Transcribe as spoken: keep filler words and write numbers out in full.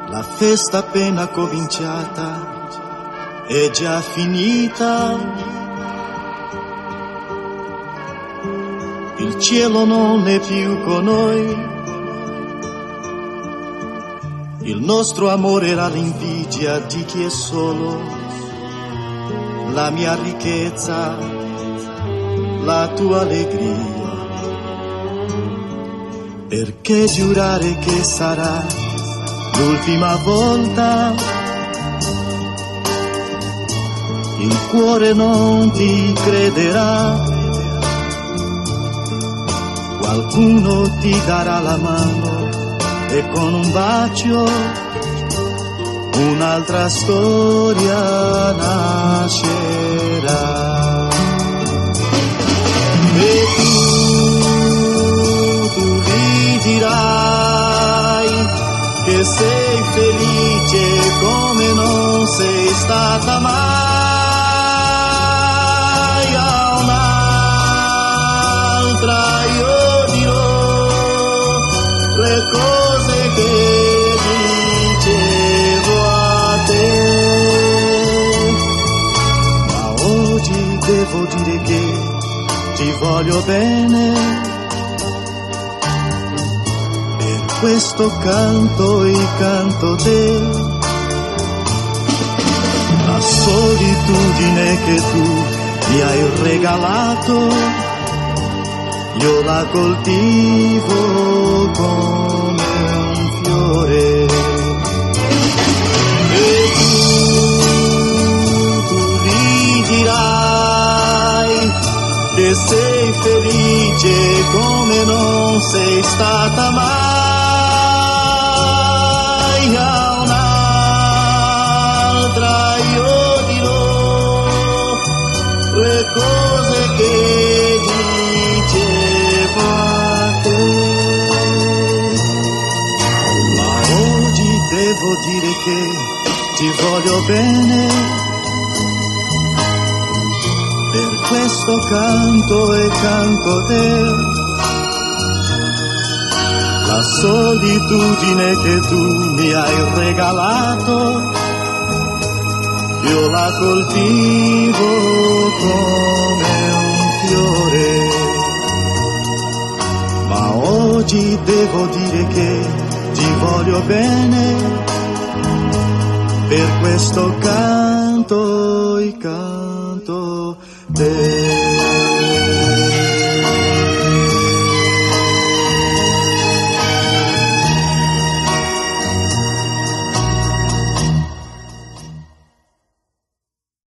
La festa appena cominciata è già finita. Il cielo non è più con noi. Il nostro amore era l'invidia di chi è solo. La mia ricchezza, la tua allegria. Perché giurare che sarà l'ultima volta? Il cuore non ti crederà. Qualcuno ti darà la mano e con un bacio un'altra storia nascerà. E tu, tu gli dirai che sei felice come non sei stata mai. A un'altra io dirò le cose che dicevo a te, ma oggi devo dire che ti voglio bene. Questo canto e canto te, la solitudine che tu mi hai regalato, io la coltivo come un fiore. E tu, tu gli dirai che sei felice come non sei stata mai. A un'altra io dirò le cose che dicevo a te, ma oggi devo dire che ti voglio bene. Per questo canto e canto te, la solitudine che tu mi hai regalato, io la coltivo come un fiore. Ma oggi devo dire che ti voglio bene, per questo canto e canto te.